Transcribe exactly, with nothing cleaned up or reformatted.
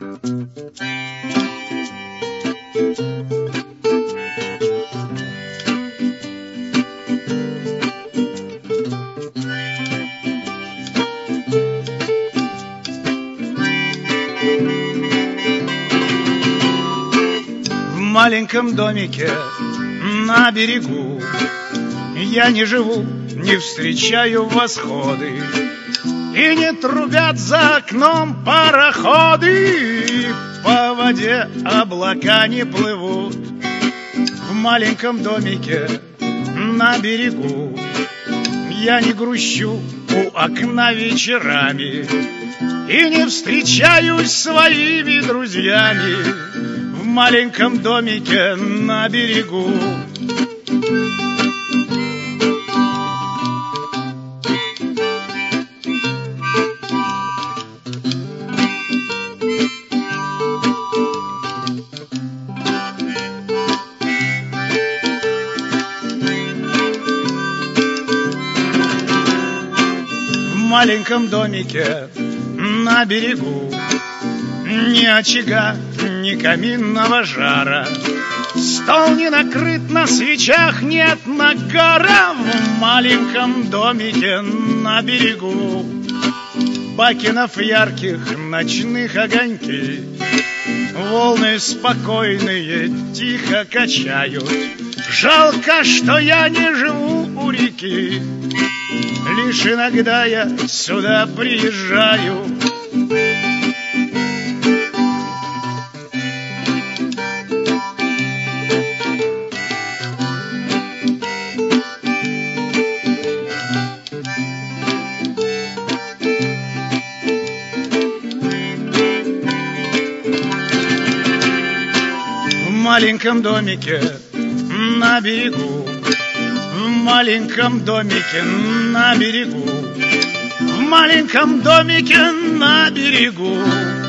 В маленьком домике на берегу я не живу, не встречаю восходы, и не трубят за окном пароходы, по воде облака не плывут. В маленьком домике на берегу я не грущу у окна вечерами и не встречаюсь с своими друзьями. В маленьком домике на берегу. В маленьком домике на берегу ни очага, ни каминного жара, стол не накрыт, на свечах нет нагара. В маленьком домике на берегу бакенов ярких ночных огоньки волны спокойные тихо качают. Жалко, что я не живу у реки, лишь иногда я сюда приезжаю. В маленьком домике на берегу, в маленьком домике на берегу, в маленьком домике на берегу.